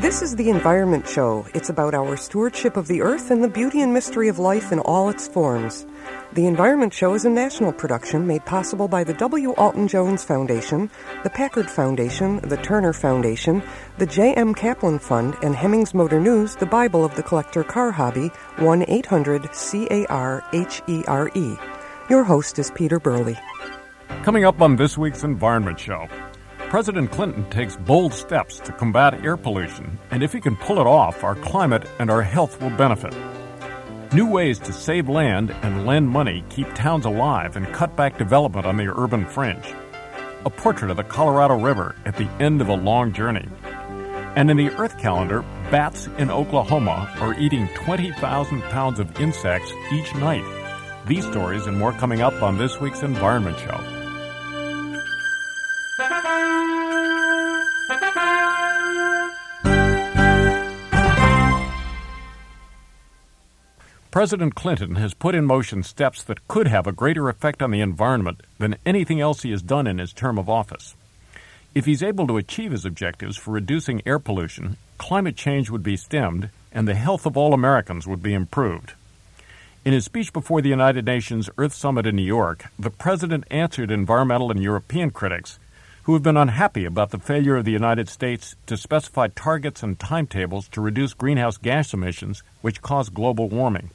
This is the Environment Show. It's about our stewardship of the earth and the beauty and mystery of life in all its forms. The Environment Show is a national production made possible by the W. Alton Jones Foundation, the Packard Foundation, the Turner Foundation, the J.M. Kaplan Fund, and Hemmings Motor News, the Bible of the collector car hobby, 1-800-CARHERE. Your host is Peter Burley. Coming up on this week's Environment Show, President Clinton takes bold steps to combat air pollution, and if he can pull it off, our climate and our health will benefit. New ways to save land and lend money keep towns alive and cut back development on the urban fringe. A portrait of the Colorado River at the end of a long journey. And in the Earth calendar, bats in Oklahoma are eating 20,000 pounds of insects each night. These stories and more coming up on this week's Environment Show. President Clinton has put in motion steps that could have a greater effect on the environment than anything else he has done in his term of office. If he's able to achieve his objectives for reducing air pollution, climate change would be stemmed and the health of all Americans would be improved. In his speech before the United Nations Earth Summit in New York, the president answered environmental and European critics who have been unhappy about the failure of the United States to specify targets and timetables to reduce greenhouse gas emissions which cause global warming.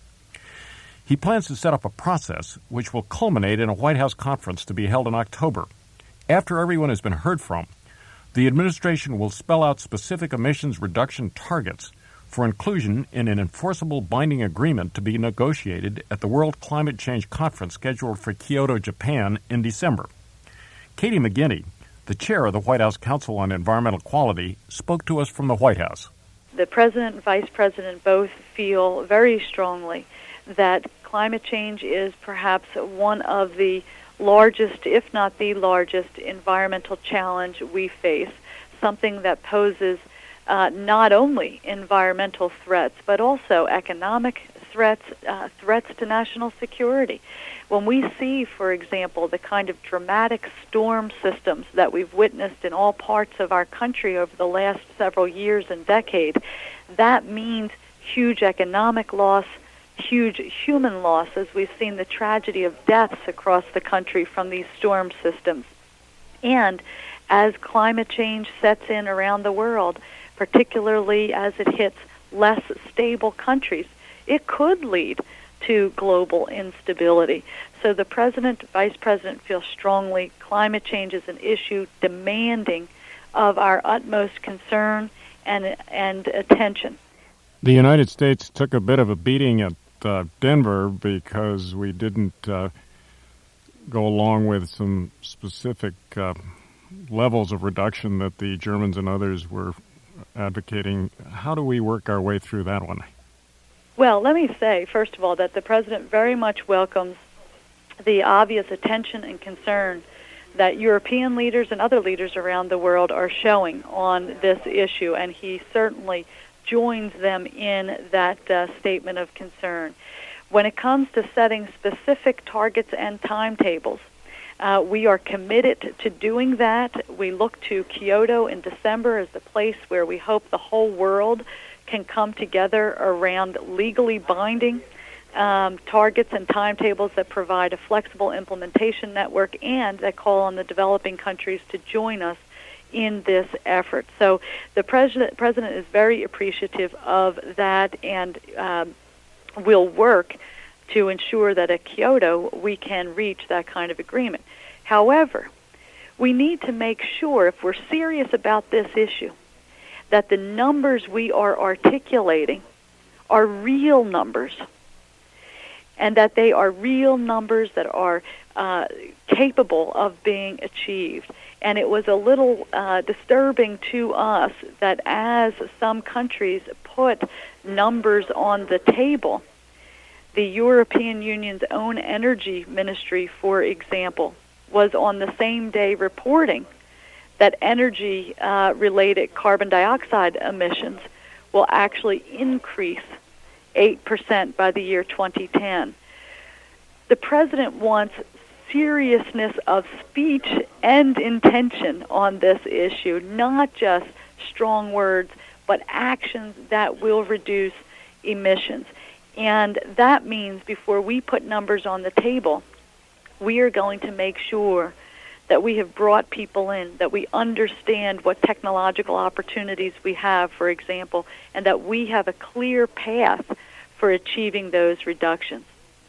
He plans to set up a process which will culminate in a White House conference to be held in October. After everyone has been heard from, the administration will spell out specific emissions reduction targets for inclusion in an enforceable binding agreement to be negotiated at the World Climate Change Conference scheduled for Kyoto, Japan in December. Katie McGinney, the chair of the White House Council on Environmental Quality, spoke to us from the White House. The president and vice president both feel very strongly that climate change is perhaps one of the largest, if not the largest, environmental challenge we face, something that poses not only environmental threats, but also economic threats, threats to national security. When we see, for example, the kind of dramatic storm systems that we've witnessed in all parts of our country over the last several years and decades, that means huge economic loss, huge human loss, as we've seen the tragedy of deaths across the country from these storm systems. And as climate change sets in around the world, particularly as it hits less stable countries, it could lead to global instability. So the president, vice president feel strongly climate change is an issue demanding of our utmost concern and attention. The United States took a bit of a beating at Denver because we didn't go along with some specific levels of reduction that the Germans and others were advocating. How do we work our way through that one? Well, let me say, first of all, that the president very much welcomes the obvious attention and concern that European leaders and other leaders around the world are showing on this issue, and he certainly joins them in that statement of concern. When it comes to setting specific targets and timetables, we are committed to doing that. We look to Kyoto in December as the place where we hope the whole world can come together around legally binding targets and timetables that provide a flexible implementation network and that call on the developing countries to join us in this effort. So the president is very appreciative of that and will work to ensure that at Kyoto we can reach that kind of agreement. However, we need to make sure, if we're serious about this issue, that the numbers we are articulating are real numbers, and that they are real numbers that are capable of being achieved. And it was a little disturbing to us that as some countries put numbers on the table, the European Union's own energy ministry, for example, was on the same day reporting that energy-related carbon dioxide emissions will actually increase 8% by the year 2010. The president wants seriousness of speech and intention on this issue, not just strong words, but actions that will reduce emissions. And that means before we put numbers on the table, we are going to make sure that we have brought people in, that we understand what technological opportunities we have, for example, and that we have a clear path for achieving those reductions.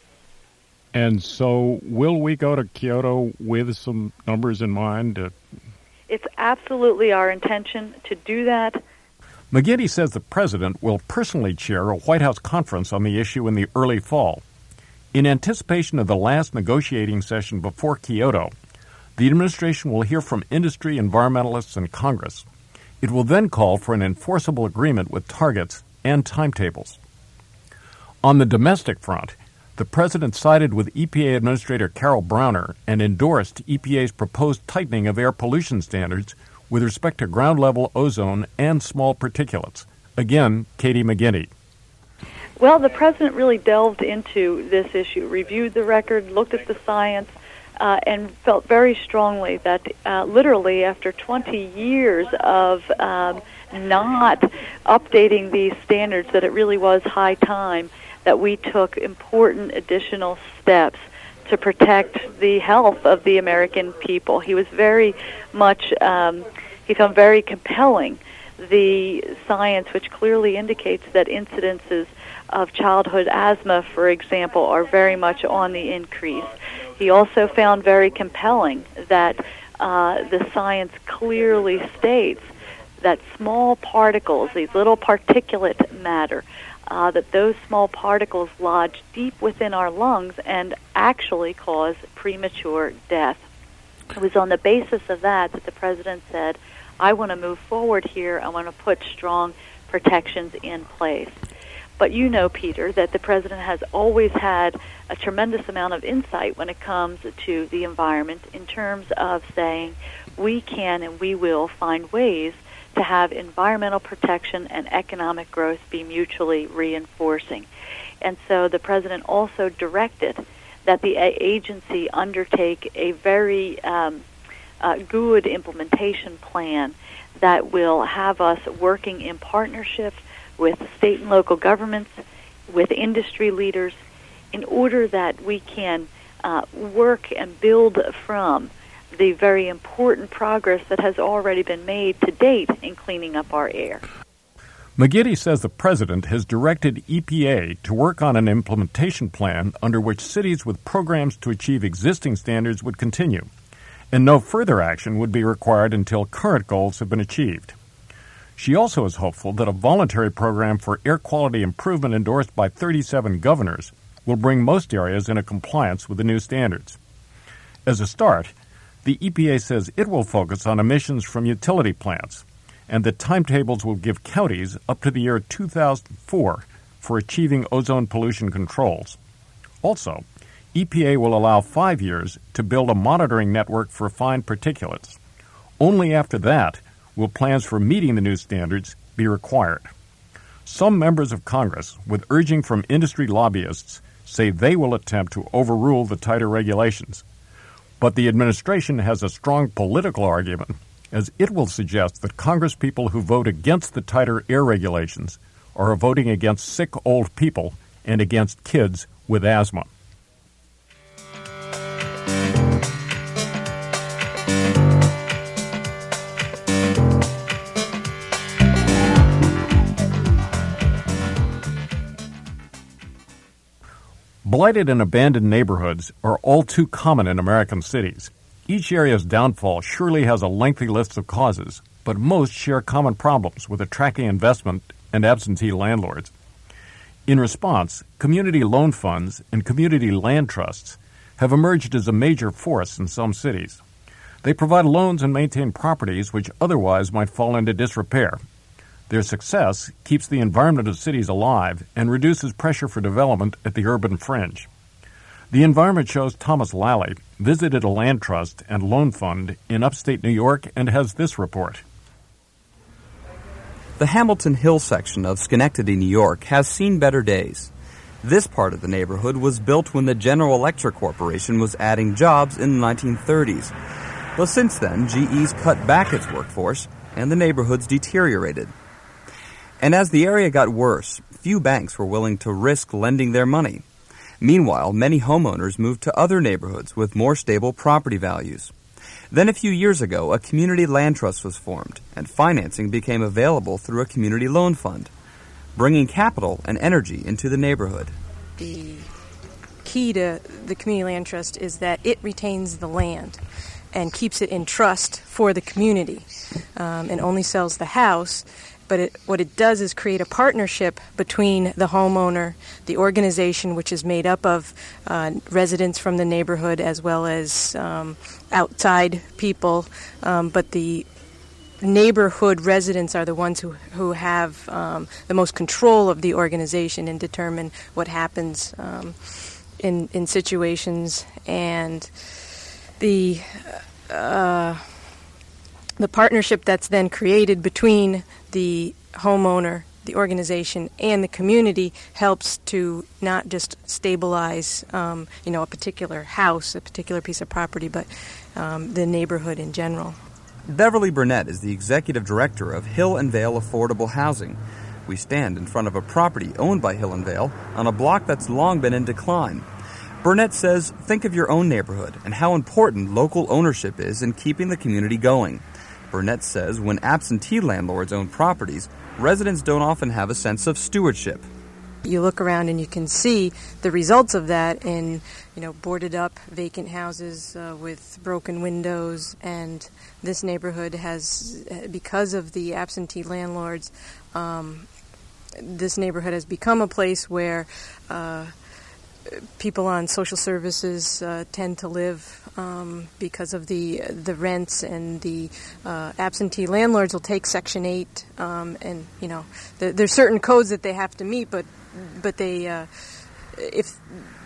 And so will we go to Kyoto with some numbers in mind? It's absolutely our intention to do that. McGinty says the president will personally chair a White House conference on the issue in the early fall. In anticipation of the last negotiating session before Kyoto, the administration will hear from industry, environmentalists, and Congress. It will then call for an enforceable agreement with targets and timetables. On the domestic front, the president sided with EPA Administrator Carol Browner and endorsed EPA's proposed tightening of air pollution standards with respect to ground-level ozone and small particulates. Again, Katie McGinty. Well, the president really delved into this issue, reviewed the record, looked at the science, and felt very strongly that literally after 20 years of not updating these standards, that it really was high time that we took important additional steps to protect the health of the American people. He was very much, he found very compelling the science which clearly indicates that incidences of childhood asthma, for example, are very much on the increase. He also found very compelling that the science clearly states that small particles, these little particulate matter, that those small particles lodge deep within our lungs and actually cause premature death. It was on the basis of that that the president said, I want to move forward here. I want to put strong protections in place. But you know, Peter, that the president has always had a tremendous amount of insight when it comes to the environment in terms of saying we can and we will find ways to have environmental protection and economic growth be mutually reinforcing. And so the president also directed that the agency undertake a very good implementation plan that will have us working in partnership with state and local governments, with industry leaders, in order that we can work and build from the very important progress that has already been made to date in cleaning up our air. McGinty says the president has directed EPA to work on an implementation plan under which cities with programs to achieve existing standards would continue, and no further action would be required until current goals have been achieved. She also is hopeful that a voluntary program for air quality improvement endorsed by 37 governors will bring most areas into compliance with the new standards. As a start, the EPA says it will focus on emissions from utility plants, and that timetables will give counties up to the year 2004 for achieving ozone pollution controls. Also, EPA will allow 5 years to build a monitoring network for fine particulates. Only after that will plans for meeting the new standards be required. Some members of Congress, with urging from industry lobbyists, say they will attempt to overrule the tighter regulations. But the administration has a strong political argument, as it will suggest that Congresspeople who vote against the tighter air regulations are voting against sick old people and against kids with asthma. Blighted and abandoned neighborhoods are all too common in American cities. Each area's downfall surely has a lengthy list of causes, but most share common problems with attracting investment and absentee landlords. In response, community loan funds and community land trusts have emerged as a major force in some cities. They provide loans and maintain properties which otherwise might fall into disrepair. Their success keeps the environment of cities alive and reduces pressure for development at the urban fringe. The Environment Show's Thomas Lally visited a land trust and loan fund in upstate New York and has this report. The Hamilton Hill section of Schenectady, New York has seen better days. This part of the neighborhood was built when the General Electric Corporation was adding jobs in the 1930s. But since then, GE's cut back its workforce and the neighborhood's deteriorated. And as the area got worse, few banks were willing to risk lending their money. Meanwhile, many homeowners moved to other neighborhoods with more stable property values. Then a few years ago, a community land trust was formed, and financing became available through a community loan fund, bringing capital and energy into the neighborhood. The key to the community land trust is that it retains the land and keeps it in trust for the community, and only sells the house. But what it does is create a partnership between the homeowner, the organization, which is made up of residents from the neighborhood as well as outside people. But the neighborhood residents are the ones who have the most control of the organization and determine what happens in situations. And the partnership that's then created between the homeowner, the organization, and the community helps to not just stabilize, a particular house, a particular piece of property, but the neighborhood in general. Beverly Burnett is the executive director of Hill and Vale Affordable Housing. We stand in front of a property owned by Hill and Vale on a block that's long been in decline. Burnett says, think of your own neighborhood and how important local ownership is in keeping the community going. Burnett says when absentee landlords own properties, residents don't often have a sense of stewardship. You look around and you can see the results of that in, boarded up vacant houses with broken windows. And this neighborhood has, because of the absentee landlords, this neighborhood has become a place where people on social services tend to live because of the rents, and the absentee landlords will take Section 8, and there's certain codes that they have to meet, but they if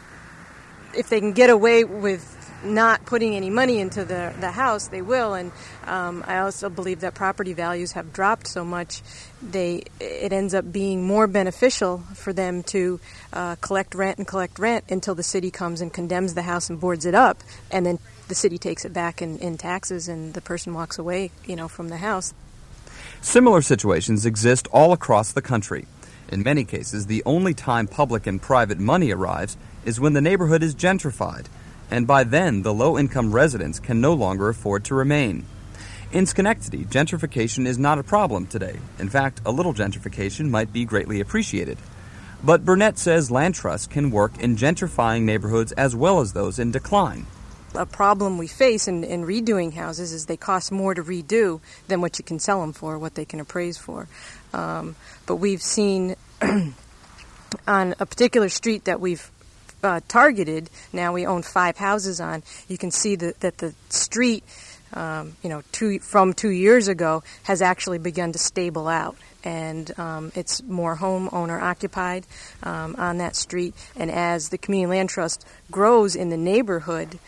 they can get away with not putting any money into the house, they will. And I also believe that property values have dropped so much, it ends up being more beneficial for them to collect rent until the city comes and condemns the house and boards it up, and then the city takes it back in taxes, and the person walks away, from the house. Similar situations exist all across the country. In many cases, the only time public and private money arrives is when the neighborhood is gentrified, and by then the low-income residents can no longer afford to remain. In Schenectady, gentrification is not a problem today. In fact, a little gentrification might be greatly appreciated. But Burnett says land trusts can work in gentrifying neighborhoods as well as those in decline. A problem we face in redoing houses is they cost more to redo than what you can sell them for, what they can appraise for. But we've seen on a particular street that we've targeted, now we own 5 houses on, you can see that the street, from 2 years ago, has actually begun to stable out. And it's more homeowner occupied on that street. And as the Community Land Trust grows in the neighborhood,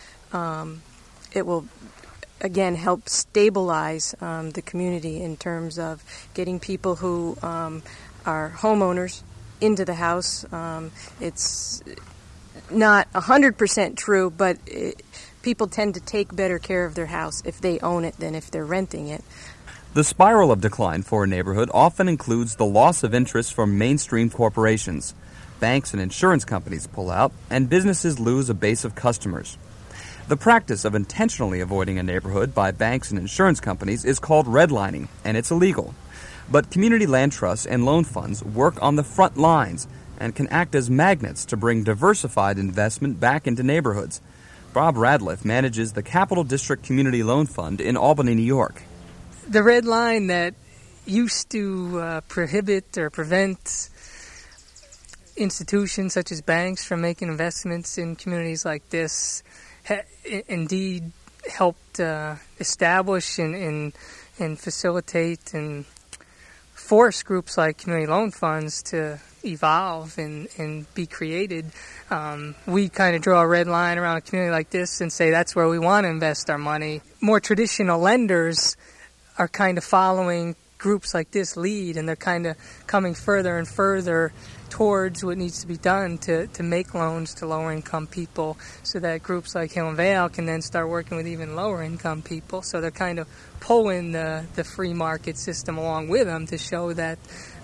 it will again help stabilize the community in terms of getting people who are homeowners into the house. It's not 100% true, but people tend to take better care of their house if they own it than if they're renting it. The spiral of decline for a neighborhood often includes the loss of interest from mainstream corporations. Banks and insurance companies pull out, and businesses lose a base of customers. The practice of intentionally avoiding a neighborhood by banks and insurance companies is called redlining, and it's illegal. But community land trusts and loan funds work on the front lines and can act as magnets to bring diversified investment back into neighborhoods. Bob Radliff manages the Capital District Community Loan Fund in Albany, New York. The red line that used to prohibit or prevent institutions such as banks from making investments in communities like this indeed helped establish and facilitate and force groups like community loan funds to evolve and be created. We kind of draw a red line around a community like this and say that's where we want to invest our money. More traditional lenders are kind of following groups like this lead, and they're kind of coming further and further towards what needs to be done to make loans to lower-income people so that groups like Hill and Vale can then start working with even lower-income people. So they're kind of pulling the free market system along with them to show that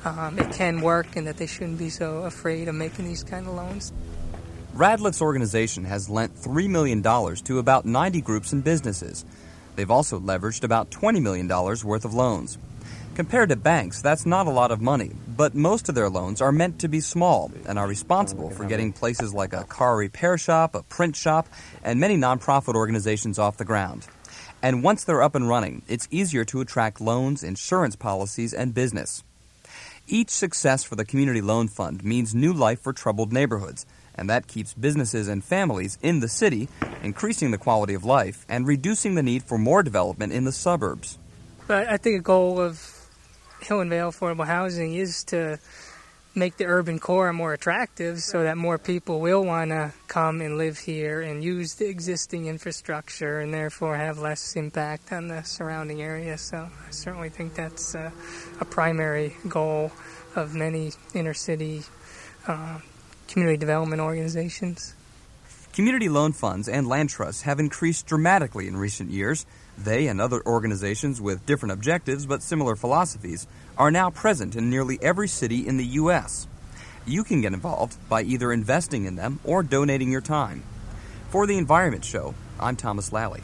it can work and that they shouldn't be so afraid of making these kind of loans. Radliff's organization has lent $3 million to about 90 groups and businesses. They've also leveraged about $20 million worth of loans. Compared to banks, that's not a lot of money, but most of their loans are meant to be small and are responsible for getting places like a car repair shop, a print shop, and many nonprofit organizations off the ground. And once they're up and running, it's easier to attract loans, insurance policies, and business. Each success for the Community Loan Fund means new life for troubled neighborhoods, and that keeps businesses and families in the city, increasing the quality of life and reducing the need for more development in the suburbs. But I think a goal of Hill and Vale Affordable Housing is to make the urban core more attractive so that more people will want to come and live here and use the existing infrastructure and therefore have less impact on the surrounding area. So I certainly think that's a primary goal of many inner city community development organizations. Community loan funds and land trusts have increased dramatically in recent years. They and other organizations with different objectives but similar philosophies are now present in nearly every city in the U.S. You can get involved by either investing in them or donating your time. For The Environment Show, I'm Thomas Lally.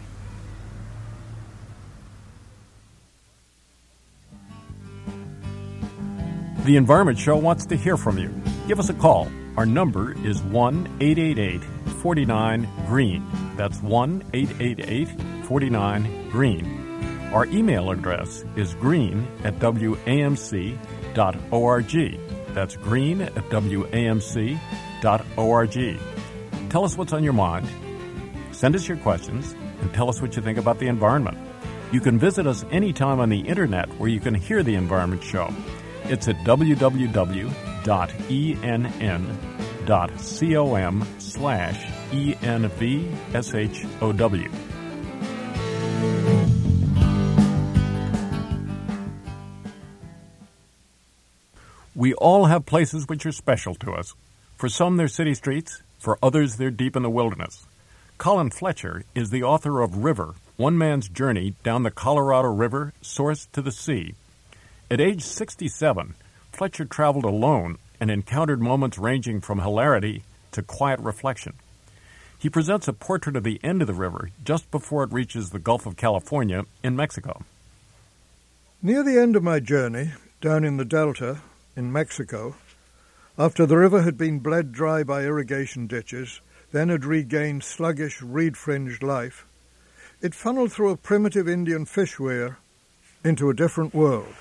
The Environment Show wants to hear from you. Give us a call. Our number is 1-888-49-GREEN. That's 1-888-49-GREEN. Our email address is green@wamc.org. That's green@wamc.org. Tell us what's on your mind. Send us your questions and tell us what you think about the environment. You can visit us anytime on the internet where you can hear the Environment Show. It's at www.enn.com/ENVSHOW. We all have places which are special to us. For some, they're city streets. For others, they're deep in the wilderness. Colin Fletcher is the author of River, One Man's Journey Down the Colorado River, Source to the Sea. At age 67, Fletcher traveled alone and encountered moments ranging from hilarity to quiet reflection. He presents a portrait of the end of the river just before it reaches the Gulf of California in Mexico. Near the end of my journey, down in the Delta in Mexico, after the river had been bled dry by irrigation ditches, then had regained sluggish, reed-fringed life, it funneled through a primitive Indian fish weir into a different world.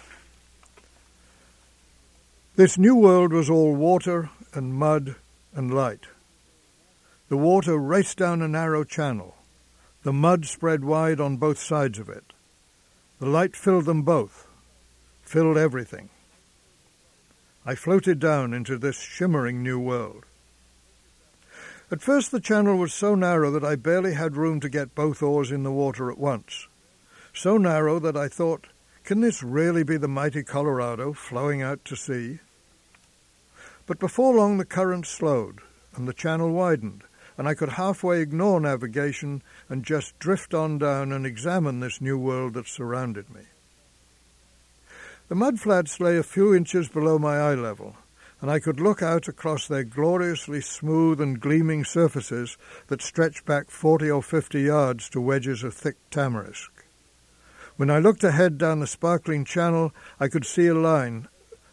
This new world was all water and mud and light. The water raced down a narrow channel. The mud spread wide on both sides of it. The light filled them both, filled everything. I floated down into this shimmering new world. At first the channel was so narrow that I barely had room to get both oars in the water at once. So narrow that I thought, can this really be the mighty Colorado flowing out to sea? But before long the current slowed and the channel widened, and I could halfway ignore navigation and just drift on down and examine this new world that surrounded me. The mudflats lay a few inches below my eye level, and I could look out across their gloriously smooth and gleaming surfaces that stretched back 40 or 50 yards to wedges of thick tamarisk. When I looked ahead down the sparkling channel, I could see a line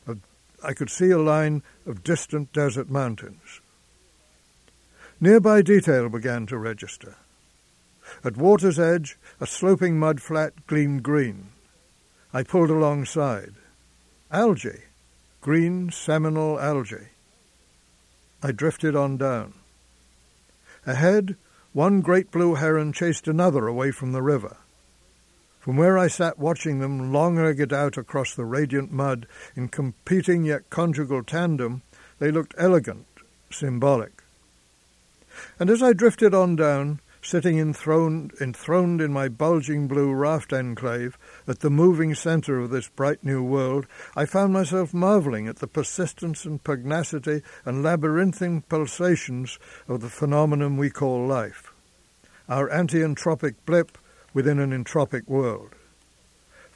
of distant desert mountains. Nearby detail began to register. At water's edge, a sloping mud flat gleamed green. I pulled alongside. Algae, green seminal algae. I drifted on down. Ahead, one great blue heron chased another away from the river. From where I sat watching them long-legged out across the radiant mud in competing yet conjugal tandem, they looked elegant, symbolic. And as I drifted on down, sitting enthroned in my bulging blue raft enclave at the moving center of this bright new world, I found myself marveling at the persistence and pugnacity and labyrinthine pulsations of the phenomenon we call life, our anti-entropic blip within an entropic world.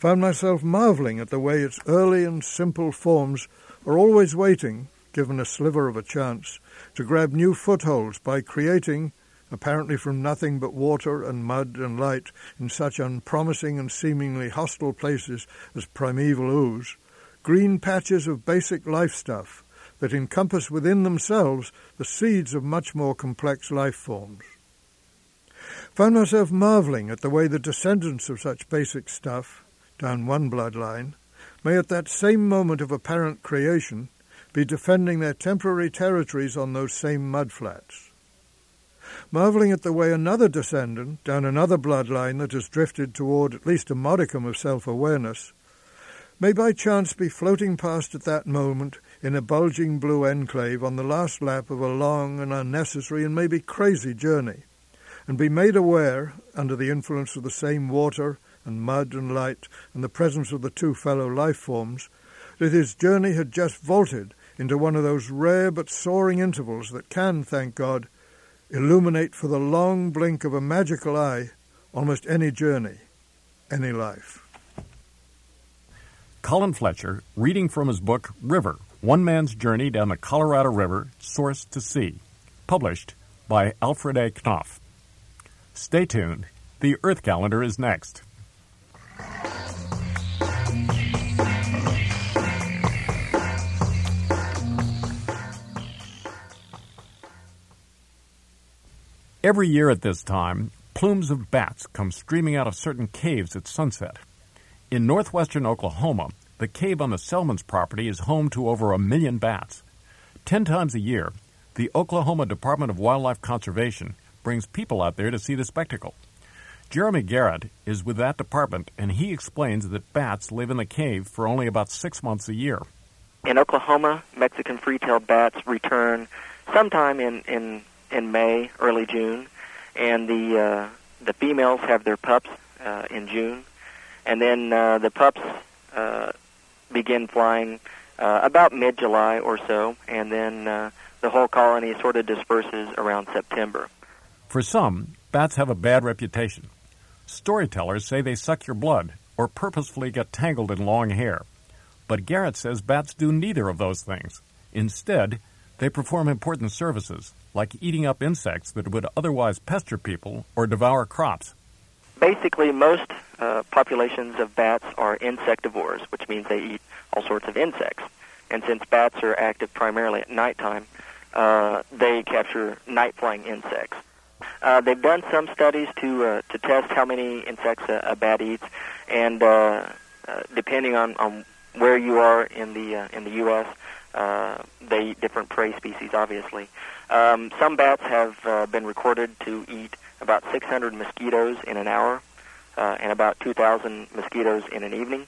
found myself marvelling at the way its early and simple forms are always waiting, given a sliver of a chance, to grab new footholds by creating, apparently from nothing but water and mud and light in such unpromising and seemingly hostile places as primeval ooze, green patches of basic life stuff that encompass within themselves the seeds of much more complex life forms. Found myself marvelling at the way the descendants of such basic stuff, down one bloodline, may at that same moment of apparent creation be defending their temporary territories on those same mudflats. Marvelling at the way another descendant, down another bloodline that has drifted toward at least a modicum of self-awareness, may by chance be floating past at that moment in a bulging blue enclave on the last lap of a long and unnecessary and maybe crazy journey, and be made aware, under the influence of the same water and mud and light and the presence of the two fellow life forms, that his journey had just vaulted into one of those rare but soaring intervals that can, thank God, illuminate for the long blink of a magical eye almost any journey, any life. Colin Fletcher, reading from his book River, One Man's Journey Down the Colorado River, Source to Sea, published by Alfred A. Knopf. Stay tuned. The Earth Calendar is next. Every year at this time, plumes of bats come streaming out of certain caves at sunset. In northwestern Oklahoma, the cave on the Selman's property is home to over 1 million bats. 10 times a year, the Oklahoma Department of Wildlife Conservation brings people out there to see the spectacle. Jeremy Garrett is with that department, and he explains that bats live in the cave for only about 6 months a year. In Oklahoma, Mexican free-tailed bats return sometime in May, early June, and the females have their pups in June, and then the pups begin flying about mid-July or so, and then the whole colony sort of disperses around September. For some, bats have a bad reputation. Storytellers say they suck your blood or purposefully get tangled in long hair. But Garrett says bats do neither of those things. Instead, they perform important services, like eating up insects that would otherwise pester people or devour crops. Basically, most populations of bats are insectivores, which means they eat all sorts of insects. And since bats are active primarily at nighttime, they capture night-flying insects. They've done some studies to test how many insects a bat eats, and depending on where you are in the U.S., they eat different prey species, obviously. Some bats have been recorded to eat about 600 mosquitoes in an hour and about 2,000 mosquitoes in an evening.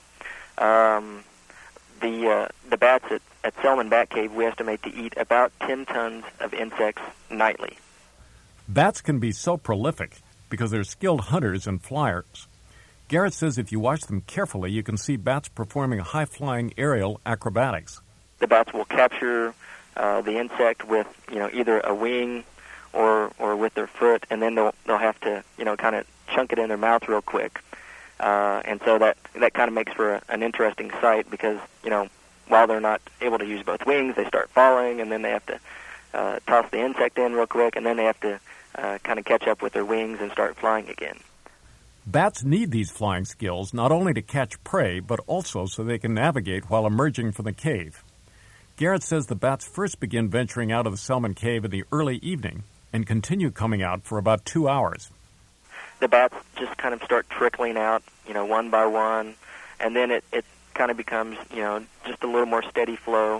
The bats at Selman Bat Cave, we estimate to eat about 10 tons of insects nightly. Bats can be so prolific because they're skilled hunters and flyers. Garrett says if you watch them carefully, you can see bats performing high-flying aerial acrobatics. The bats will capture the insect with, either a wing or with their foot, and then they'll have to, kind of chunk it in their mouth real quick. And so that kind of makes for an interesting sight because, while they're not able to use both wings, they start falling, and then they have to toss the insect in real quick, and then they have to kind of catch up with their wings and start flying again. Bats need these flying skills not only to catch prey, but also so they can navigate while emerging from the cave. Garrett says the bats first begin venturing out of the Selman Cave in the early evening and continue coming out for about 2 hours. The bats just kind of start trickling out, one by one, and then it kind of becomes, just a little more steady flow,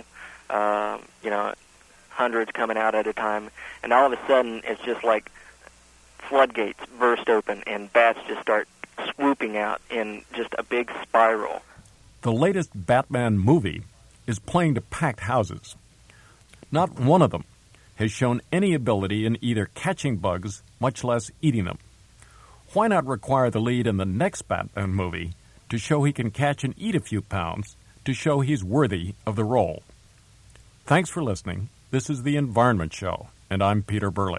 hundreds coming out at a time, and all of a sudden it's just like floodgates burst open and bats just start swooping out in just a big spiral. The latest Batman movie is playing to packed houses. Not one of them has shown any ability in either catching bugs, much less eating them. Why not require the lead in the next Batman movie to show he can catch and eat a few pounds to show he's worthy of the role? Thanks for listening. This is The Environment Show, and I'm Peter Burley.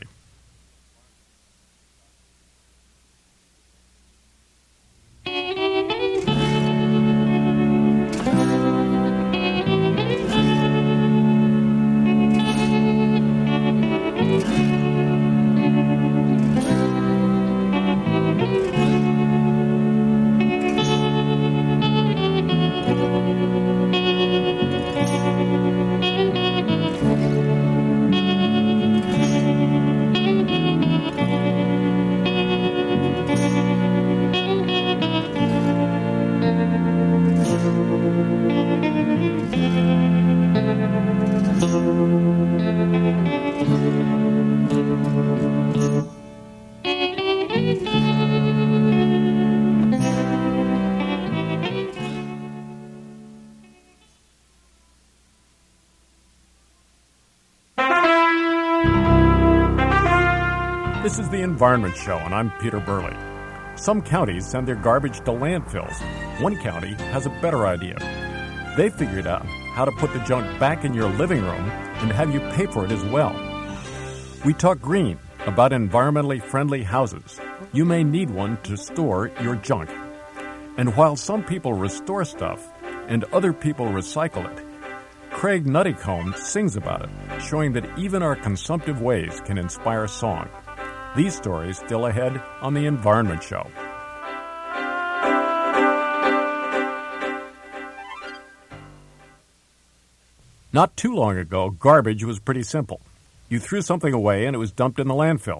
This is the Environment Show, and I'm Peter Burley. Some counties send their garbage to landfills. One county has a better idea. They figured out how to put the junk back in your living room and have you pay for it as well. We talk green, about environmentally friendly houses. You may need one to store your junk. And while some people restore stuff and other people recycle it, Craig Nuttycombe sings about it, showing that even our consumptive ways can inspire song. These stories still ahead on The Environment Show. Not too long ago, garbage was pretty simple. You threw something away and it was dumped in the landfill.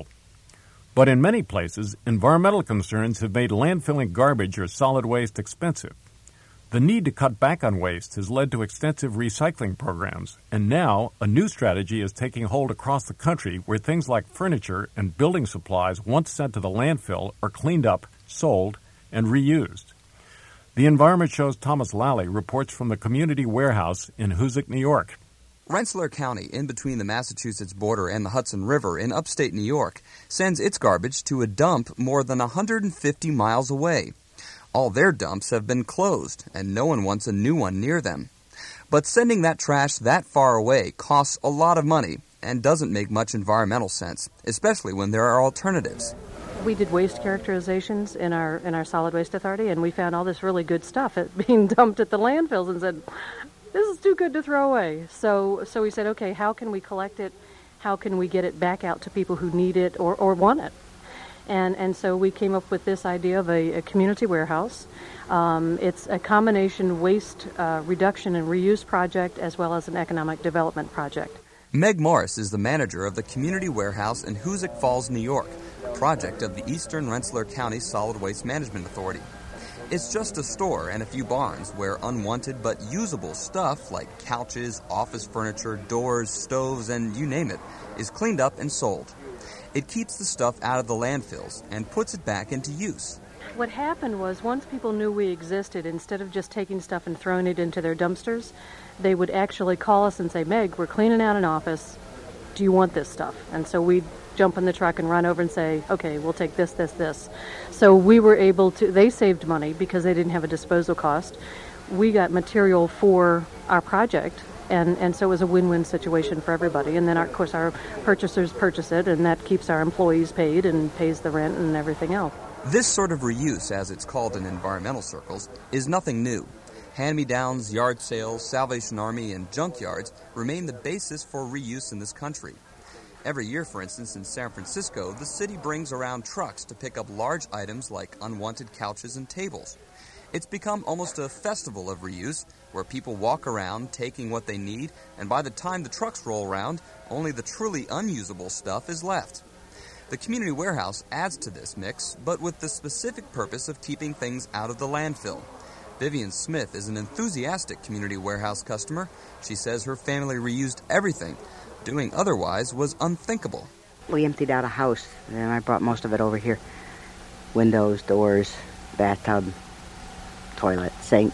But in many places, environmental concerns have made landfilling garbage or solid waste expensive. The need to cut back on waste has led to extensive recycling programs, and now a new strategy is taking hold across the country where things like furniture and building supplies once sent to the landfill are cleaned up, sold, and reused. The Environment Show's Thomas Lally reports from the Community Warehouse in Hoosick, New York. Rensselaer County, in between the Massachusetts border and the Hudson River in upstate New York, sends its garbage to a dump more than 150 miles away. All their dumps have been closed, and no one wants a new one near them. But sending that trash that far away costs a lot of money and doesn't make much environmental sense, especially when there are alternatives. We did waste characterizations in our solid waste authority, and we found all this really good stuff being dumped at the landfills and said, this is too good to throw away. So we said, okay, how can we collect it? How can we get it back out to people who need it or want it? And so we came up with this idea of a community warehouse. It's a combination waste reduction and reuse project as well as an economic development project. Meg Morris is the manager of the Community Warehouse in Hoosick Falls, New York, a project of the Eastern Rensselaer County Solid Waste Management Authority. It's just a store and a few barns where unwanted but usable stuff like couches, office furniture, doors, stoves, and you name it, is cleaned up and sold. It keeps the stuff out of the landfills and puts it back into use. What happened was once people knew we existed, instead of just taking stuff and throwing it into their dumpsters, they would actually call us and say, Meg, we're cleaning out an office. Do you want this stuff? And so we'd jump in the truck and run over and say, okay, we'll take this, this, this. So we were able to, they saved money because they didn't have a disposal cost. We got material for our project. And so it was a win-win situation for everybody. And then, of course, our purchasers purchase it, and that keeps our employees paid and pays the rent and everything else. This sort of reuse, as it's called in environmental circles, is nothing new. Hand-me-downs, yard sales, Salvation Army, and junkyards remain the basis for reuse in this country. Every year, for instance, in San Francisco, the city brings around trucks to pick up large items like unwanted couches and tables. It's become almost a festival of reuse, where people walk around taking what they need, and by the time the trucks roll around, only the truly unusable stuff is left. The Community Warehouse adds to this mix, but with the specific purpose of keeping things out of the landfill. Vivian Smith is an enthusiastic Community Warehouse customer. She says her family reused everything. Doing otherwise was unthinkable. We emptied out a house, and I brought most of it over here. Windows, doors, bathtub, toilet, sink,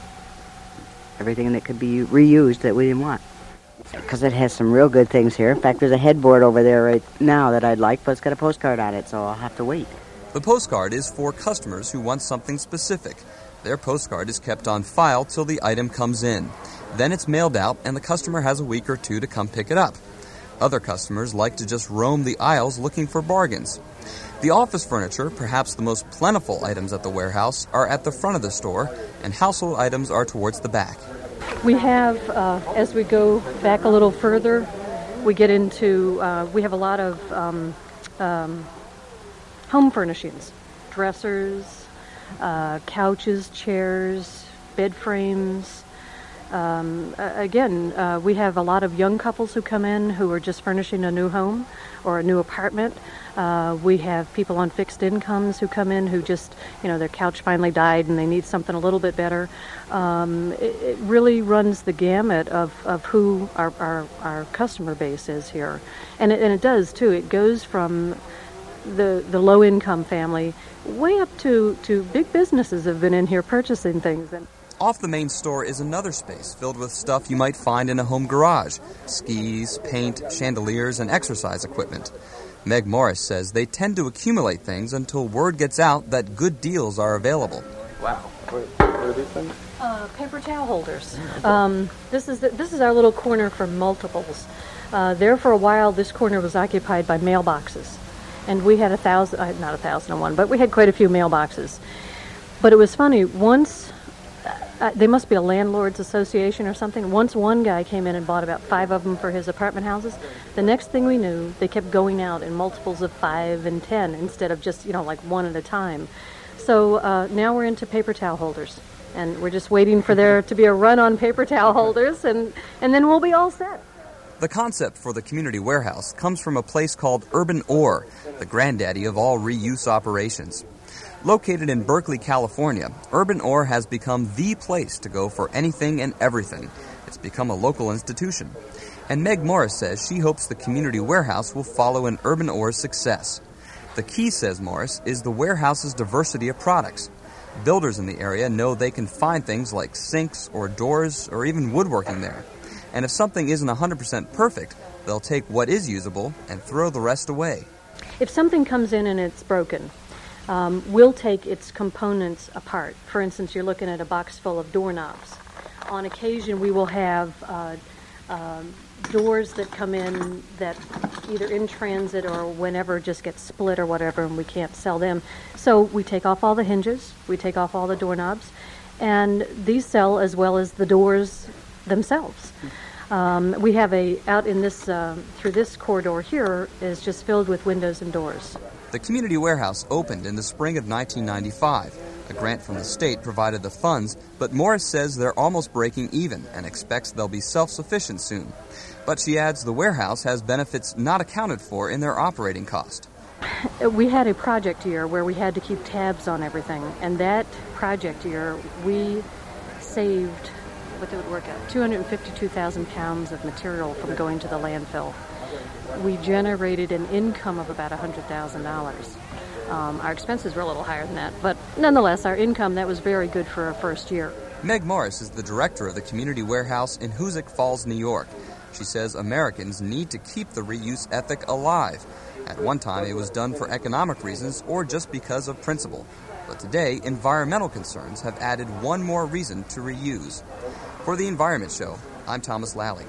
everything that could be reused that we didn't want. Because it has some real good things here. In fact, there's a headboard over there right now that I'd like, but it's got a postcard on it, so I'll have to wait. The postcard is for customers who want something specific. Their postcard is kept on file till the item comes in. Then it's mailed out, and the customer has a week or two to come pick it up. Other customers like to just roam the aisles looking for bargains. The office furniture, perhaps the most plentiful items at the warehouse, are at the front of the store, and household items are towards the back. We have, as we go back a little further, we get into, we have a lot of home furnishings, dressers, couches, chairs, bed frames. We have a lot of young couples who come in who are just furnishing a new home or a new apartment. We have people on fixed incomes who come in who just, their couch finally died and they need something a little bit better. It really runs the gamut of who our customer base is here. And it does, too. It goes from the low-income family way up to big businesses have been in here purchasing things. Off the main store is another space filled with stuff you might find in a home garage: skis, paint, chandeliers, and exercise equipment. Meg Morris says they tend to accumulate things until word gets out that good deals are available. Wow. What are these things? Paper towel holders. This is our little corner for multiples. There for a while, this corner was occupied by mailboxes. And we had not 1,001, but we had quite a few mailboxes. But it was funny, once, they must be a landlord's association or something. Once one guy came in and bought about 5 of them for his apartment houses. The next thing we knew, they kept going out in multiples of 5 and 10 instead of just, like one at a time. So now we're into paper towel holders. And we're just waiting for there to be a run on paper towel holders, and then we'll be all set. The concept for the community warehouse comes from a place called Urban Ore, the granddaddy of all reuse operations. Located in Berkeley, California, Urban Ore has become the place to go for anything and everything. It's become a local institution. And Meg Morris says she hopes the community warehouse will follow in Urban Ore's success. The key, says Morris, is the warehouse's diversity of products. Builders in the area know they can find things like sinks or doors or even woodworking there. And if something isn't 100% perfect, they'll take what is usable and throw the rest away. If something comes in and it's broken, we'll take its components apart. For instance, you're looking at a box full of doorknobs. On occasion, we will have doors that come in that either in transit or whenever just get split or whatever, and we can't sell them. So we take off all the hinges, we take off all the doorknobs, and these sell as well as the doors themselves. We have out in this, through this corridor here is just filled with windows and doors. The community warehouse opened in the spring of 1995. A grant from the state provided the funds, but Morris says they're almost breaking even and expects they'll be self-sufficient soon. But she adds the warehouse has benefits not accounted for in their operating cost. We had a project year where we had to keep tabs on everything, and that project year we saved, what did it work out, 252,000 pounds of material from going to the landfill. We generated an income of about $100,000. Our expenses were a little higher than that, but nonetheless, our income, that was very good for our first year. Meg Morris is the director of the community warehouse in Hoosick Falls, New York. She says Americans need to keep the reuse ethic alive. At one time, it was done for economic reasons or just because of principle. But today, environmental concerns have added one more reason to reuse. For The Environment Show, I'm Thomas Lally.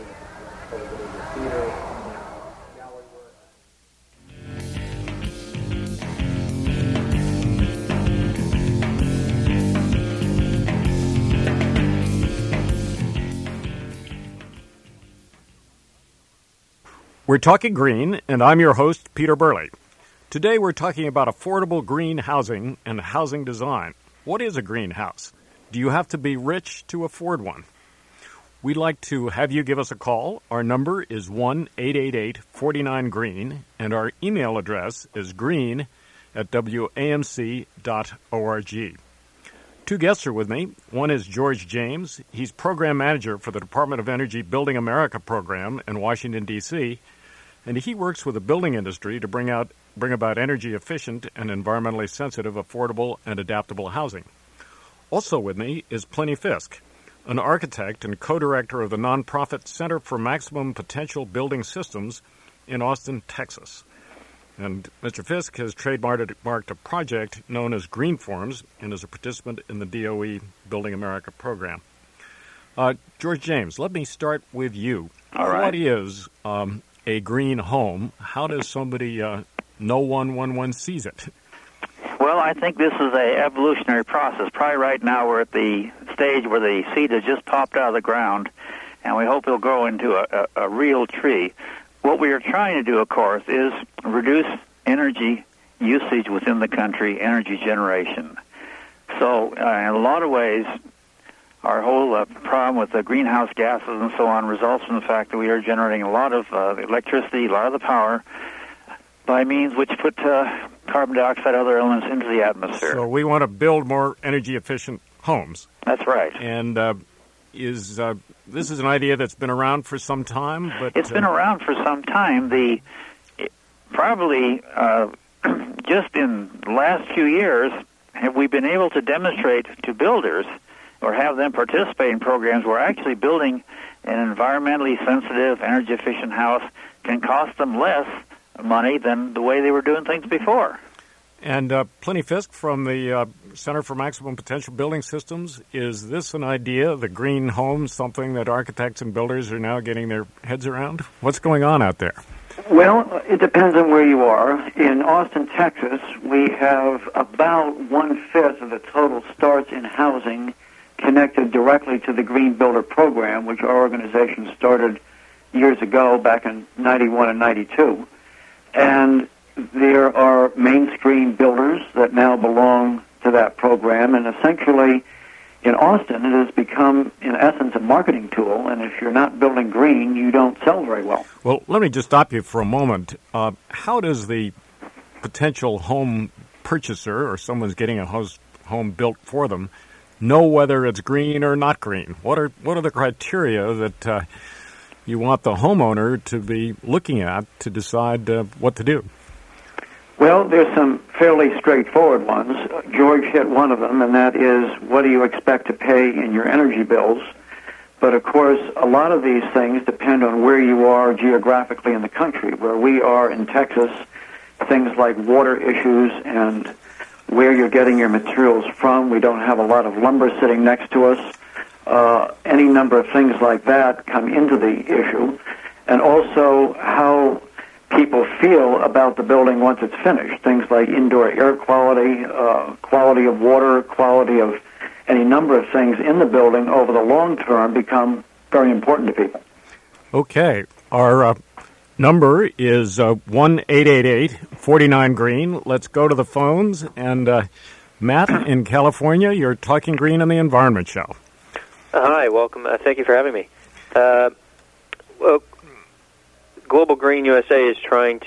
We're talking green, and I'm your host, Peter Burley. Today we're talking about affordable green housing and housing design. What is a greenhouse? Do you have to be rich to afford one? We'd like to have you give us a call. Our number is 1-888-49-GREEN, and our email address is green@wamc.org. Two guests are with me. One is George James. He's program manager for the Department of Energy Building America program in Washington, D.C., and he works with the building industry to bring about energy-efficient and environmentally sensitive, affordable, and adaptable housing. Also with me is Pliny Fisk, an architect and co-director of the nonprofit Center for Maximum Potential Building Systems in Austin, Texas. And Mr. Fisk has trademarked a project known as Greenforms and is a participant in the DOE Building America program. George James, let me start with you. All right. What is a green home? How does somebody know one when one sees it? Well, I think this is an evolutionary process. Probably right now we're at the stage where the seed has just popped out of the ground, and we hope it'll grow into a real tree. What we are trying to do, of course, is reduce energy usage within the country, energy generation. So in a lot of ways, our whole problem with the greenhouse gases and so on results from the fact that we are generating a lot of electricity, a lot of the power, by means which put carbon dioxide and other elements into the atmosphere. So we want to build more energy-efficient homes. That's right. And this is an idea that's been around for some time? But it's been around for some time. Probably just in the last few years have we been able to demonstrate to builders or have them participate in programs where actually building an environmentally sensitive, energy-efficient house can cost them less money than the way they were doing things before. And Plenty Fisk from the Center for Maximum Potential Building Systems, is this an idea, the green home, something that architects and builders are now getting their heads around? What's going on out there? Well, it depends on where you are. In Austin, Texas, we have about 1/5 of the total starts in housing connected directly to the Green Builder program, which our organization started years ago, back in 91 and 92. And there are mainstream builders that now belong to that program, and essentially in Austin it has become, in essence, a marketing tool, and if you're not building green, you don't sell very well. Well, let me just stop you for a moment. How does the potential home purchaser, or someone's getting a home built for them, know whether it's green or not green? What are the criteria that you want the homeowner to be looking at to decide what to do? Well, there's some fairly straightforward ones. George hit one of them, and that is, what do you expect to pay in your energy bills? But, of course, a lot of these things depend on where you are geographically in the country. Where we are in Texas, things like water issues and where you're getting your materials from. We don't have a lot of lumber sitting next to us. Any number of things like that come into the issue. And also how people feel about the building once it's finished. Things like indoor air quality, quality of water, quality of any number of things in the building over the long term become very important to people. Okay. Our number is 1-888-49-GREEN. Let's go to the phones. And Matt in California, you're Talking Green on the Environment Show. Hi, welcome. Thank you for having me. Well, Global Green USA is trying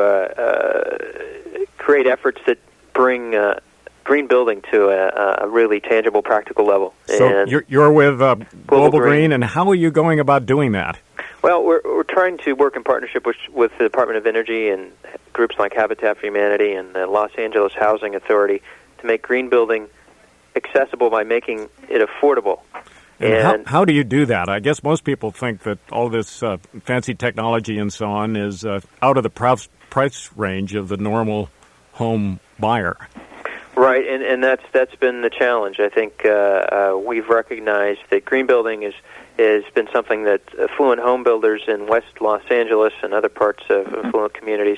to create efforts that bring green building to a really tangible, practical level. So and you're with Global Green, and how are you going about doing that? Well, we're trying to work in partnership with the Department of Energy and groups like Habitat for Humanity and the Los Angeles Housing Authority to make green building accessible by making it affordable. And how do you do that? I guess most people think that all this fancy technology and so on is out of the price range of the normal home buyer. Right, and that's been the challenge. I think we've recognized that green building has been something that affluent home builders in West Los Angeles and other parts of affluent communities,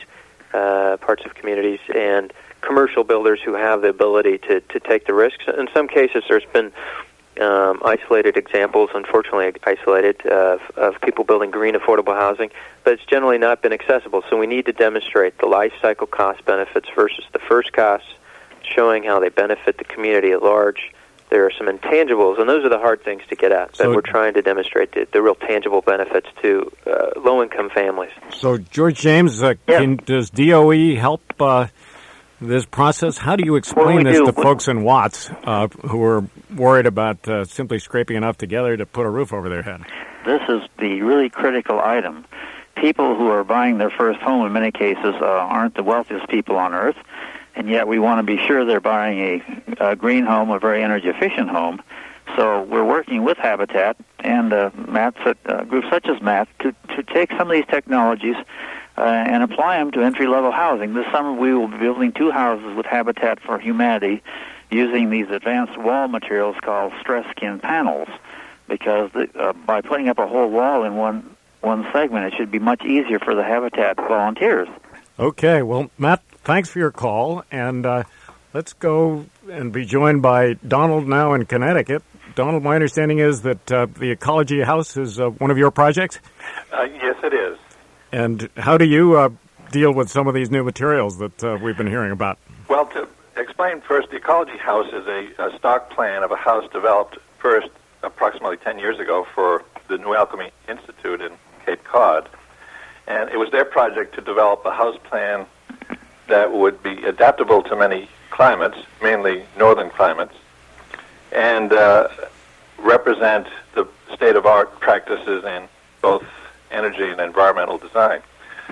and commercial builders who have the ability to take the risks. In some cases, there's been isolated examples, unfortunately isolated, of people building green affordable housing, but it's generally not been accessible. So we need to demonstrate the life cycle cost benefits versus the first costs, showing how they benefit the community at large. There are some intangibles, and those are the hard things to get at, but we're trying to demonstrate the real tangible benefits to low-income families. So, George James, does DOE help this process? How do you explain this to folks in Watts who are worried about simply scraping enough together to put a roof over their head? This is the really critical item. People who are buying their first home in many cases aren't the wealthiest people on earth, and yet we want to be sure they're buying a green home, a very energy-efficient home. So we're working with Habitat and groups such as Matt to take some of these technologies and apply them to entry-level housing. This summer we will be building 2 houses with Habitat for Humanity using these advanced wall materials called stress skin panels, because by putting up a whole wall in one segment, it should be much easier for the Habitat volunteers. Okay, well, Matt, thanks for your call, and let's go and be joined by Donald now in Connecticut. Donald, my understanding is that the Ecology House is one of your projects? Yes, it is. And how do you deal with some of these new materials that we've been hearing about? Well, to explain first, the Ecology House is a stock plan of a house developed first approximately 10 years ago for the New Alchemy Institute in Cape Cod. And it was their project to develop a house plan that would be adaptable to many climates, mainly northern climates, and represent the state-of-art practices in both energy and environmental design.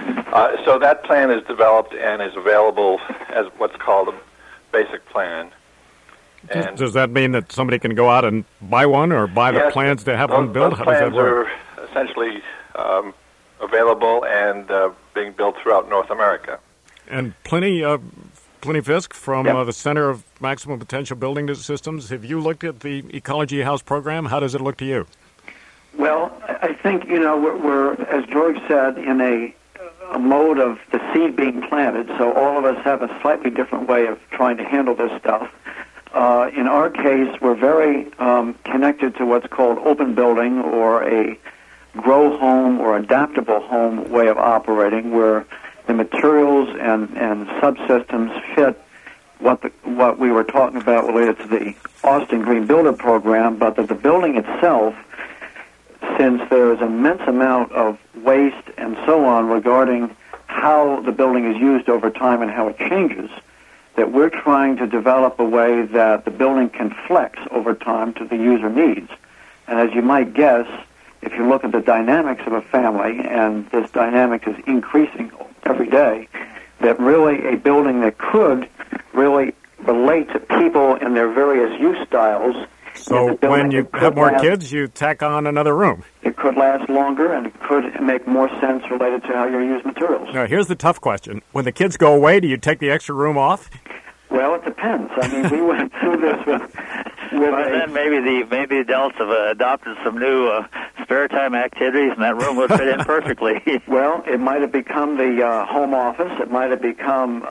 So that plan is developed and is available as what's called a basic plan. And does that mean that somebody can go out and buy one or buy the plans to have one built? Those How does that plans work? are essentially available and being built throughout North America. And Pliny Fisk from the Center of Maximum Potential Building Systems, have you looked at the Ecology House program? How does it look to you? Well, I think, we're, as George said, in a mode of the seed being planted, so all of us have a slightly different way of trying to handle this stuff. In our case, we're very connected to what's called open building or a grow home or adaptable home way of operating, where the materials and subsystems fit what we were talking about related to the Austin Green Builder program, but that the building itself, since there is an immense amount of waste and so on regarding how the building is used over time and how it changes, that we're trying to develop a way that the building can flex over time to the user needs. And as you might guess, if you look at the dynamics of a family, and this dynamic is increasing every day, that really a building that could really relate to people in their various use styles. So when you have more kids, you tack on another room. It could last longer, and it could make more sense related to how you use materials. Now, here's the tough question. When the kids go away, do you take the extra room off? Well, it depends. I mean, we went through this with then maybe the adults have adopted some new spare time activities, and that room would fit in perfectly. Well, it might have become the home office. It might have become,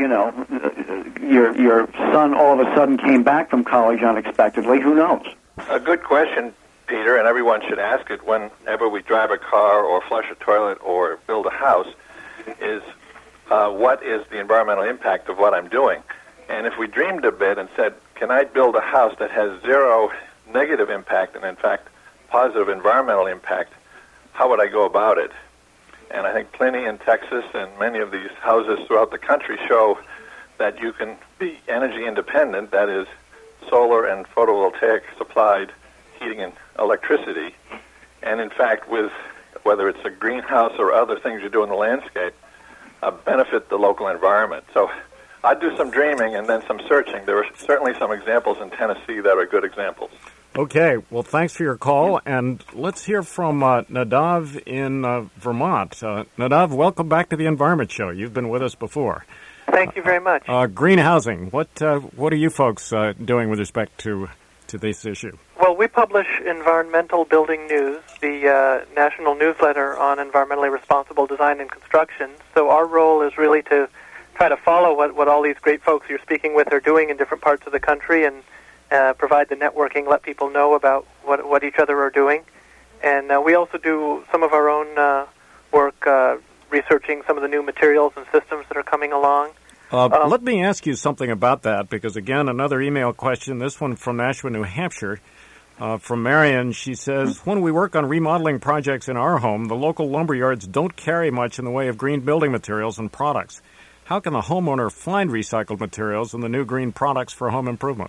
your son all of a sudden came back from college unexpectedly. Who knows? A good question, Peter, and everyone should ask it whenever we drive a car or flush a toilet or build a house, is what is the environmental impact of what I'm doing? And if we dreamed a bit and said, can I build a house that has zero negative impact and, in fact, positive environmental impact, how would I go about it? And I think Pliny in Texas and many of these houses throughout the country show that you can be energy independent, that is, solar and photovoltaic supplied heating and electricity. And, in fact, with whether it's a greenhouse or other things you do in the landscape, benefit the local environment. So I'd do some dreaming and then some searching. There are certainly some examples in Tennessee that are good examples. Okay, well, thanks for your call, and let's hear from Nadav in Vermont. Nadav, welcome back to the Environment Show. You've been with us before. Thank you very much. Green housing, what are you folks doing with respect to this issue? Well, we publish Environmental Building News, the national newsletter on environmentally responsible design and construction. So our role is really to try to follow what all these great folks you're speaking with are doing in different parts of the country and provide the networking, let people know about what each other are doing. And we also do some of our own work researching some of the new materials and systems that are coming along. Let me ask you something about that, because, again, another email question, this one from Nashua, New Hampshire, from Marion. She says, when we work on remodeling projects in our home, the local lumberyards don't carry much in the way of green building materials and products. How can the homeowner find recycled materials and the new green products for home improvement?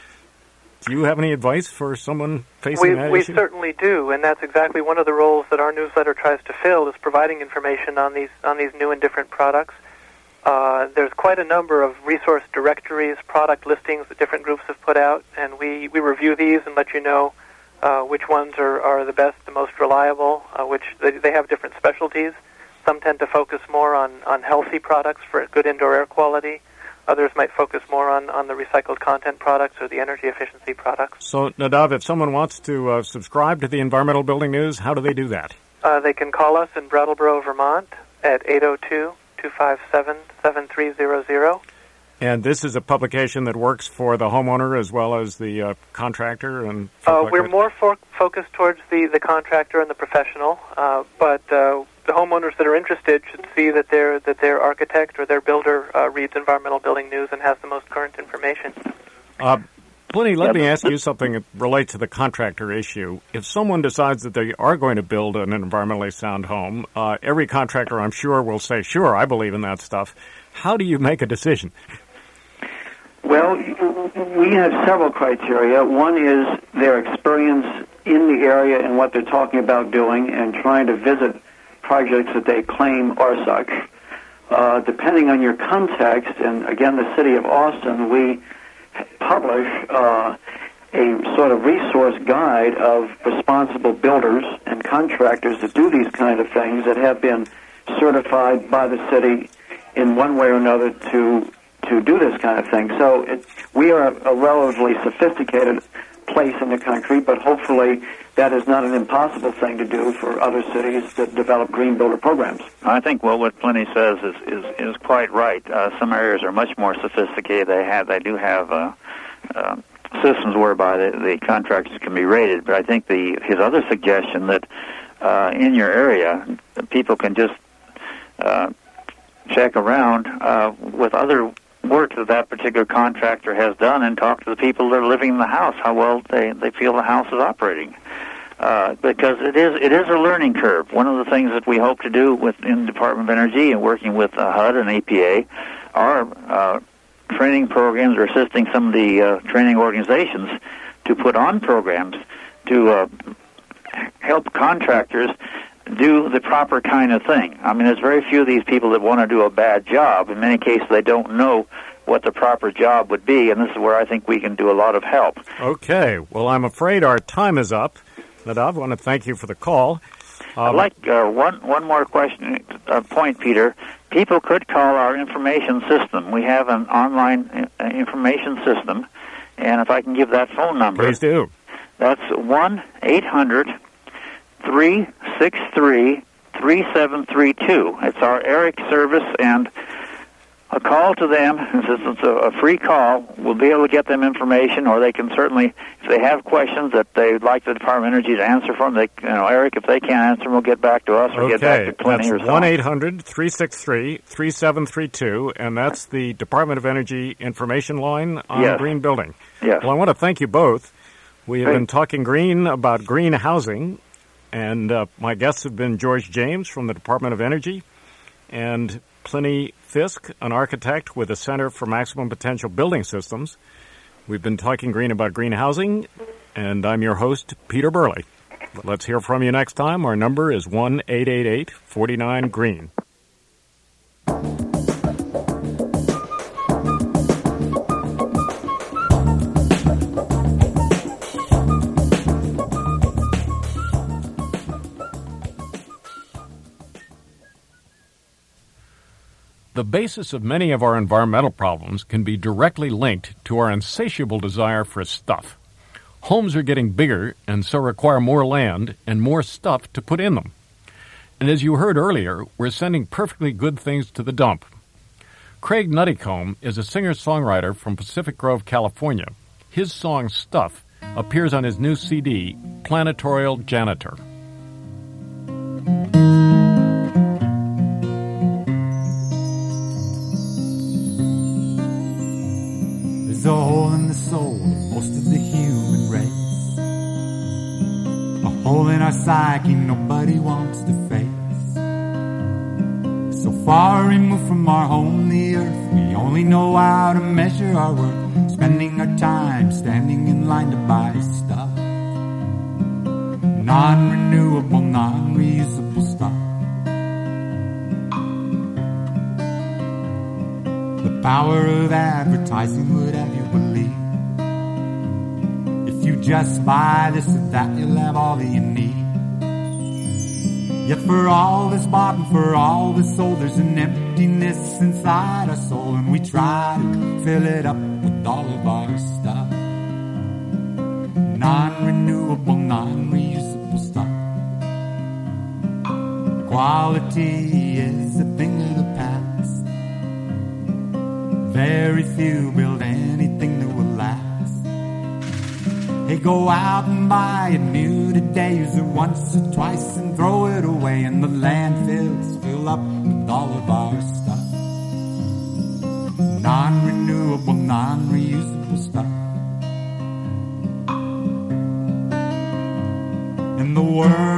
Do you have any advice for someone facing that issue? We certainly do, and that's exactly one of the roles that our newsletter tries to fill, is providing information on these new and different products. There's quite a number of resource directories, product listings that different groups have put out, and we review these and let you know which ones are the best, the most reliable, which they have different specialties. Some tend to focus more on healthy products for good indoor air quality. Others might focus more on the recycled content products or the energy efficiency products. So, Nadav, if someone wants to subscribe to the Environmental Building News, how do they do that? They can call us in Brattleboro, Vermont at 802-257-7300. And this is a publication that works for the homeowner as well as the contractor? And we're more focused towards the contractor and the professional, but the homeowners that are interested should see that their architect or their builder reads Environmental Building News and has the most current information. Pliny, let me ask you something that relates to the contractor issue. If someone decides that they are going to build an environmentally sound home, every contractor, I'm sure, will say, sure, I believe in that stuff. How do you make a decision? Well, we have several criteria. One is their experience in the area and what they're talking about doing and trying to visit projects that they claim are such. Depending on your context, and again, the city of Austin, we publish a sort of resource guide of responsible builders and contractors that do these kind of things that have been certified by the city in one way or another to do this kind of thing. So we are a relatively sophisticated place in the country, but hopefully that is not an impossible thing to do for other cities that develop green builder programs. I think what Plenty says is quite right. Some areas are much more sophisticated. They do have systems whereby the contractors can be rated. But I think his other suggestion that in your area people can just check around with other work that particular contractor has done and talk to the people that are living in the house, how well they feel the house is operating. Because it is a learning curve. One of the things that we hope to do within the Department of Energy and working with HUD and EPA are training programs or assisting some of the training organizations to put on programs to help contractors do the proper kind of thing. I mean, there's very few of these people that want to do a bad job. In many cases, they don't know what the proper job would be, and this is where I think we can do a lot of help. Okay. Well, I'm afraid our time is up. Nadav, I want to thank you for the call. I'd like one more point, Peter. People could call our information system. We have an online information system, and if I can give that phone number. Please do. That's 1-800-363-3732. It's our ERIC service, and a call to them, since it's a free call, we'll be able to get them information, or they can certainly, if they have questions that they'd like the Department of Energy to answer from, Eric, if they can't answer them, will get back to us or get back to Plenty or something. That's 1-800-363-3732, and that's the Department of Energy information line on green building. Yes. Well, I want to thank you both. We have been talking about green housing, and my guests have been George James from the Department of Energy and Plenty Fisk, an architect with the Center for Maximum Potential Building Systems. We've been talking about green housing, and I'm your host, Peter Burley. Let's hear from you next time. Our number is 1-888-49-GREEN. The basis of many of our environmental problems can be directly linked to our insatiable desire for stuff. Homes are getting bigger and so require more land and more stuff to put in them. And as you heard earlier, we're sending perfectly good things to the dump. Craig Nuttycombe is a singer-songwriter from Pacific Grove, California. His song Stuff appears on his new CD, Planetorial Janitor. There's a hole in the soul of most of the human race, a hole in our psyche nobody wants to face. So far removed from our home, the earth, we only know how to measure our worth, spending our time standing in line to buy stuff, non-renewable, non-reusable stuff. The power of advertising would have you believe, if you just buy this or that, you'll have all that you need. Yet for all that's bought and for all that's sold, there's an emptiness inside our soul, and we try to fill it up with all of our stuff, non-renewable, non-reusable stuff. Quality is a thing of the past. Very few build anything that will last. Hey, go out and buy it new today, use it once or twice and throw it away, and the landfills fill up with all of our stuff, non-renewable, non-reusable stuff. And the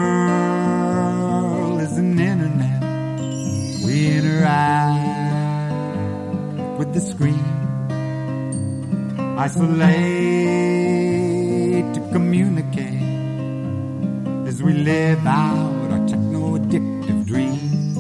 world is an internet. We interact with the screen, isolate to communicate as we live out our techno-addictive dreams.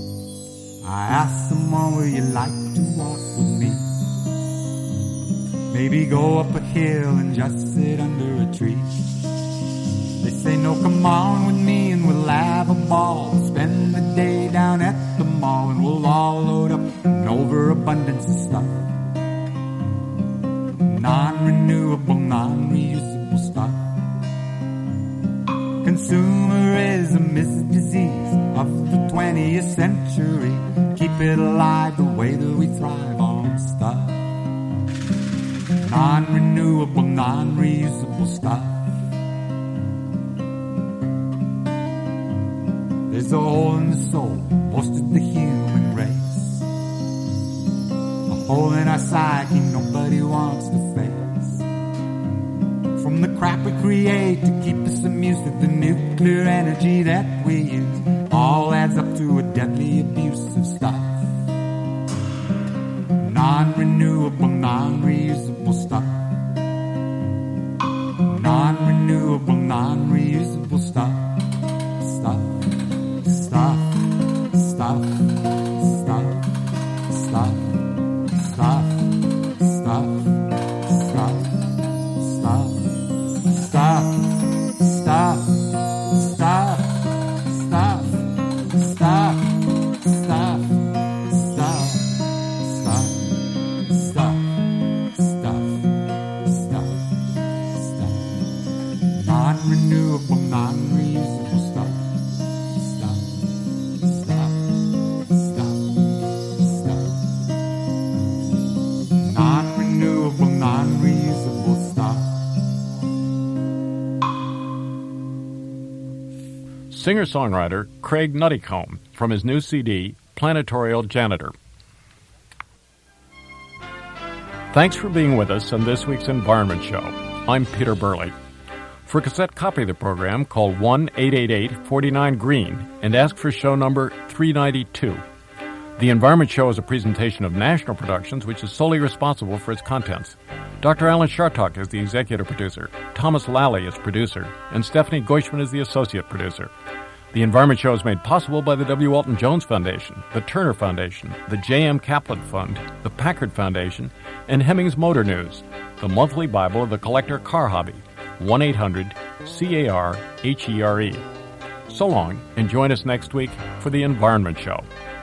I asked someone, would you like to walk with me? Maybe go up a hill and just sit under a tree. They say, no, come on with me and we'll have a ball. Spend the day down at the mall and we'll all load up an overabundance of stuff. Non-renewable, non-reusable stuff. Consumerism is a disease of the 20th century. Keep it alive the way that we thrive on stuff. Non-renewable, non-reusable stuff. There's a hole in the soul, most of the human race. A hole in our psyche nobody wants to face. From the crap we create to keep us amused with the nuclear energy that we use, all adds up to a deadly abuse of stuff. Non-renewable, non-reusable stuff. Non-renewable, non-reusable stuff. Stuff. Stuff, stuff, stuff, stuff, stuff, stuff, stuff, stuff, stuff, stuff, stuff, stuff, stuff, stuff, stuff, stuff, stuff, stuff, stuff, non-renewable, non-reusable stuff. Non-reusable stuff. Singer-songwriter Craig Nuttycombe from his new CD, Planatorial Janitor. Thanks for being with us on this week's Environment Show. I'm Peter Burley. For a cassette copy of the program, call 1-888-49-GREEN and ask for show number 392. The Environment Show is a presentation of National Productions, which is solely responsible for its contents. Dr. Alan Chartock is the executive producer, Thomas Lally is producer, and Stephanie Goishman is the associate producer. The Environment Show is made possible by the W. Walton Jones Foundation, the Turner Foundation, the J.M. Kaplan Fund, the Packard Foundation, and Hemmings Motor News, the monthly Bible of the collector car hobby, 1-800-CAR-HERE. So long, and join us next week for the Environment Show.